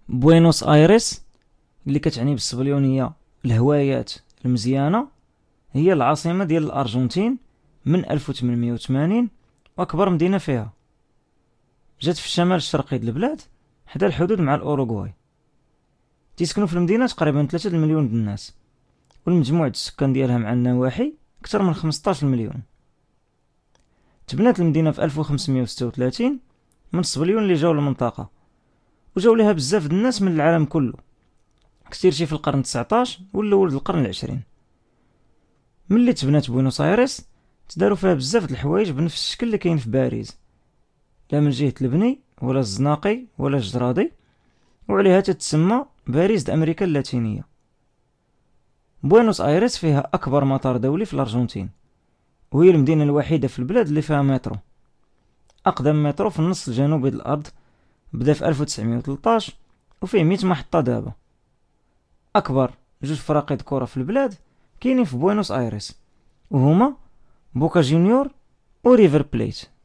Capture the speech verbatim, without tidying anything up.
بوينوس ايرس اللي كتعني بالسبليونيه الهوايات المزيانه هي العاصمه ديال الارجنتين من ألف وثمانمائة وثمانين واكبر مدينه فيها. جات في الشمال الشرقي د البلاد حدا الحدود مع الاوروغواي. تيسكنوا في المدينه تقريبا ثلاثة المليون د الناس، والمجموع د السكان ديالها مع النواحي اكثر من خمسطاش مليون. تبنات المدينه في ألف وخمسمائة وستة وثلاثين من الصبليون اللي جاو للمنطقه، وجاو ليها بزاف د الناس من العالم كله، كثير شي في القرن تسعطاش والاول د القرن العشرين. ملي تبنات بوينوس ايرس تداروا فيها بزاف د الحوايج بنفس الشكل اللي كاين في باريس، لا من جهه البني ولا الزناقي ولا الجرادي، وعليها تتسمى باريس د امريكا اللاتينيه. بوينوس ايرس فيها اكبر مطار دولي في الارجنتين، وهي المدينه الوحيده في البلاد اللي فيها مترو. اقدم مترو في النص الجنوبي د الارض بدا في ألف وتسعمائة وثلاثطاش وفيه مئة محطه دابا. اكبر جوج فراقد كره في البلاد كاينين في بوينوس ايرس، وهما بوكا جونيور و ريفر بليت.